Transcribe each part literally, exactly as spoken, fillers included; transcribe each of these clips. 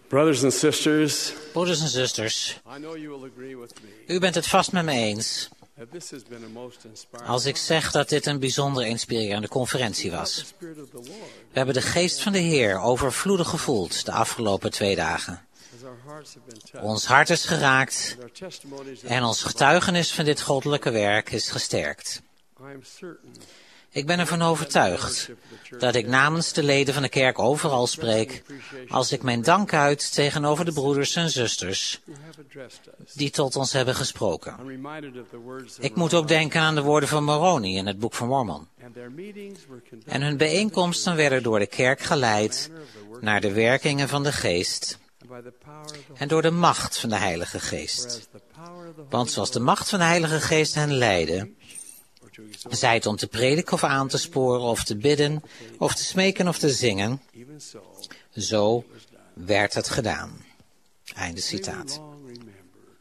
Brothers and sisters, Broeders en zusters, I know you will agree with me u bent het vast met me eens that this has been a most inspiring als ik zeg dat dit een bijzonder inspirerende conferentie was. the Spirit of the Lord We hebben de geest van de Heer overvloedig gevoeld de afgelopen twee dagen. as our hearts have been touched. Ons hart is geraakt Our testimonies en ons getuigenis van dit goddelijke werk is gesterkt. I am certain Ik ben ervan overtuigd dat ik namens de leden van de kerk overal spreek als ik mijn dank uit tegenover de broeders en zusters who have addressed us. die tot ons hebben gesproken. I'm reminded of the words that Ik were moet ook denken aan de woorden van Moroni in het boek van Mormon. and their meetings were conducted En hun bijeenkomsten werden door de kerk geleid naar de werkingen van de geest by the power of the en door de macht van de Heilige Geest. whereas the power of the Want zoals de macht van de Heilige Geest hen leidde, or to exalt, zij het om te prediken of aan te sporen of te bidden of te smeken of te zingen, even so zo werd het gedaan. Einde may we citaat. long remember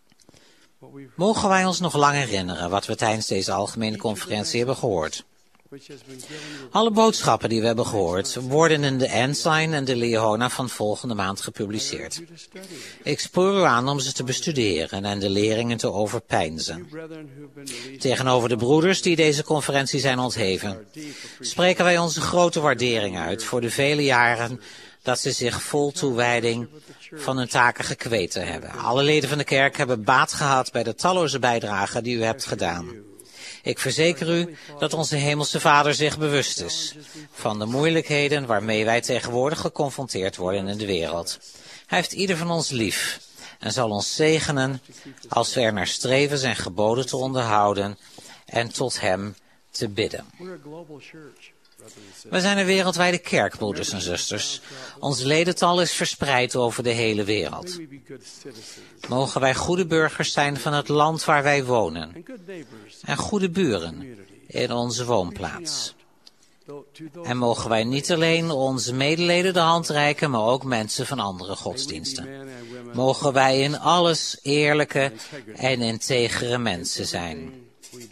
what we've Mogen wij ons nog lang herinneren wat we tijdens deze algemene conferentie hebben gehoord. which has been given you Alle boodschappen die we hebben gehoord worden in de Ensign en de Leona van volgende maand gepubliceerd. to study. Ik spoor u aan om ze te bestuderen en de leringen te overpeinzen. Brethren who've been released Tegenover de broeders die deze conferentie zijn ontheven, spreken wij onze grote waardering uit voor de vele jaren dat ze zich vol toewijding van hun taken gekweten hebben. Alle leden van de kerk hebben baat gehad bij de talloze bijdragen die u hebt gedaan. Ik verzeker u dat onze hemelse Vader zich bewust is van de moeilijkheden waarmee wij tegenwoordig geconfronteerd worden in de wereld. Hij heeft ieder van ons lief en zal ons zegenen als we er naar streven zijn geboden te onderhouden en tot hem te bidden. We're a global church, brothers and sisters. We zijn een wereldwijde kerk, broeders en zusters. Ons ledental is verspreid over de hele wereld. May we be good citizens Mogen wij goede burgers zijn van het land waar wij wonen and good neighbors en goede buren in onze woonplaats. though, to those En mogen wij niet alleen onze medeleden de hand reiken, maar ook mensen van andere godsdiensten. men and women Mogen wij in alles eerlijke en integere mensen zijn. we do.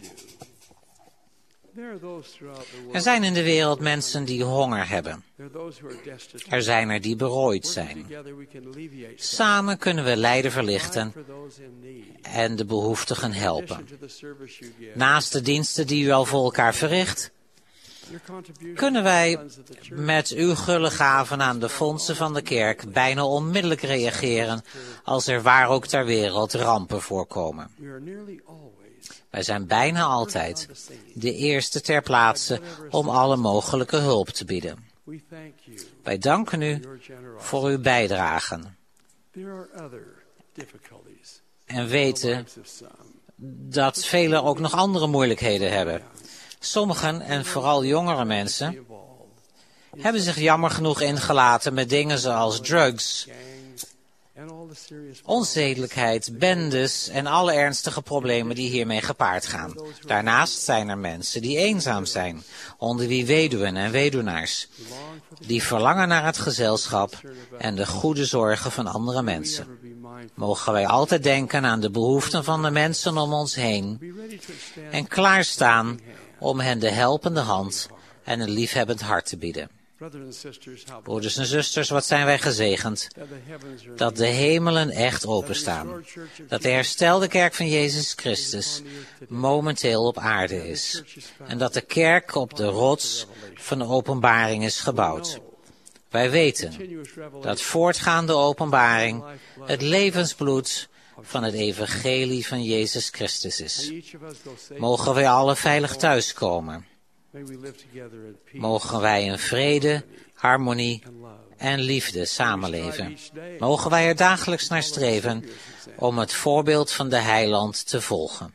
There are those throughout the world. Er zijn in de wereld mensen die honger hebben. There are those who are destitute. Er zijn er die berooid zijn. Together we can alleviate Samen kunnen we lijden verlichten for those in need. en de behoeftigen In helpen. addition to the service you give, Naast de diensten die u al voor elkaar verricht, your contribution kunnen to wij the funds of the church met uw gulle gaven aan de fondsen van de kerk bijna onmiddellijk reageren als er waar ook ter wereld rampen voorkomen. we are nearly always Wij zijn bijna altijd de eerste ter plaatse om alle mogelijke hulp te bieden. we thank you Wij danken u for your generosity. voor uw bijdragen There are other difficulties en in the weten lives of some. dat velen ook nog andere moeilijkheden hebben. Sommigen, en vooral jongere mensen, Involved hebben zich jammer genoeg ingelaten met dingen zoals drugs, gangs and all the serious onzedelijkheid, bendes en alle ernstige problemen die hiermee gepaard gaan. Daarnaast zijn er mensen die eenzaam zijn, onder wie weduwen en weduwnaars, long for the die verlangen naar het gezelschap en de goede zorgen van andere mensen. ever be mindful. Mogen wij altijd denken aan de behoeften van de mensen om ons heen Be ready to extend en klaarstaan om hen de helpende hand en een liefhebbend hart te bieden. brothers and sisters how Broeders en zusters, wat zijn wij gezegend that the heavens are dat de hemelen echt openstaan. Dat de herstelde kerk van Jezus Christus momenteel op aarde is. En dat de kerk op de rots van de openbaring is gebouwd. Wij weten continuous revelation dat voortgaande openbaring het levensbloed van het evangelie van Jezus Christus is. each of us go safe. Mogen wij alle veilig thuiskomen. May we live together in peace Mogen wij in vrede, harmonie and love. en liefde samenleven. Mogen wij er dagelijks naar streven om het voorbeeld van de heiland te volgen.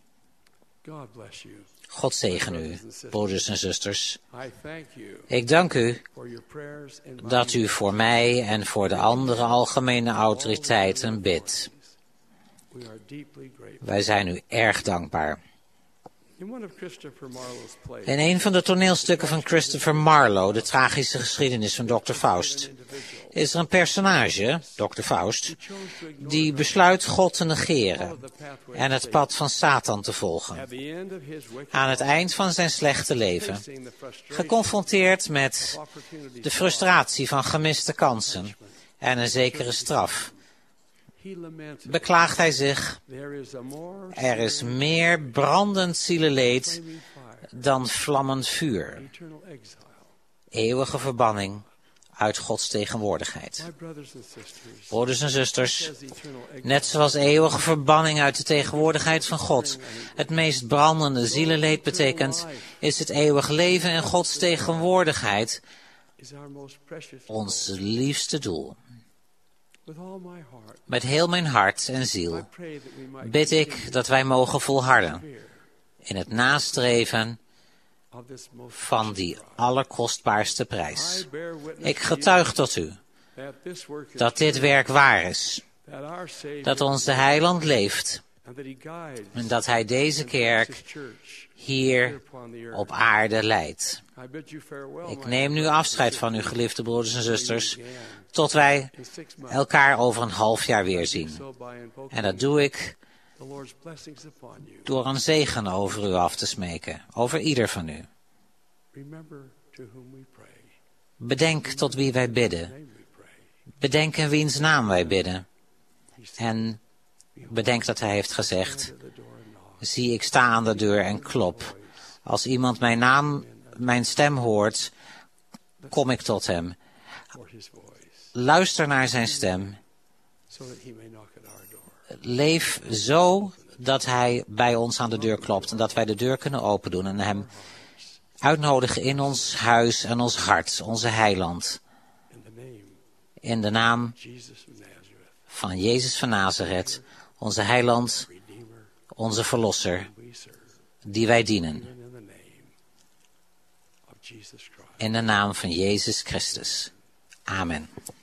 God bless you. God zegen u, broeders en zusters. I thank you Ik dank u for your prayers and dat u voor mij en voor de andere algemene autoriteiten bidt. we are deeply grateful. Wij zijn u erg dankbaar. In one of Christopher Marlowe's plays, In een van de toneelstukken van Christopher Marlowe, de tragische geschiedenis van dokter Faust, is er een personage, dokter Faust, die besluit God te negeren en het pad van Satan te volgen. at the end of his wicked Aan het eind van zijn slechte leven, facing the frustration geconfronteerd met of opportunities de frustratie van gemiste kansen en een zekere straf, he lamented, beklaagt hij zich: there is a more er is meer brandend zieleleed flaming fire, dan vlammend vuur, eternal exile. eeuwige verbanning uit Gods tegenwoordigheid. My brothers and sisters, Broeders en zusters, as eternal exile, net zoals eeuwige verbanning uit de tegenwoordigheid van God het meest brandende zieleleed betekent, is het eeuwig leven in Gods tegenwoordigheid is our most precious ons goal. liefste doel. With all my heart, Met heel mijn hart en I ziel pray that we might bid ik continue dat wij mogen volharden to in het nastreven of this most van die allerkostbaarste prijs. I bear witness Ik to you getuig tot u that this work is dat dit werk waar is, that our Savior dat onze heiland leeft and that he guides en dat hij deze his kerk church hier here upon the earth. op aarde leidt. I bid you farewell, Ik my neem nu brothers afscheid and van u, sisters, geliefde broeders en zusters, again tot wij in six months. elkaar over een half jaar weer zien. So by invoking En dat doe ik the Lord's blessings upon you. door een zegen over u af te smeken, over ieder van u. Remember to whom we pray. Bedenk tot wie wij In bidden. His name we pray. Bedenk in wiens naam wij bidden. He said, En bedenk dat hij heeft gezegd: "Stand at the door and knock." zie, ik sta aan de deur en klop. Als iemand mijn naam, mijn stem hoort, kom ik tot hem. For his voice, Luister naar zijn stem. so that he may knock at our door. Leef zo dat hij bij ons aan de deur klopt en dat wij de deur kunnen open doen en hem uitnodigen in ons huis en ons hart, onze heiland. In the name In de naam of Jesus of Nazareth, van Jezus van Nazareth, onze heiland, Redeemer, onze verlosser, we serve. die wij dienen. Even in the name of Jesus Christ. In de naam van Jezus Christus. Amen.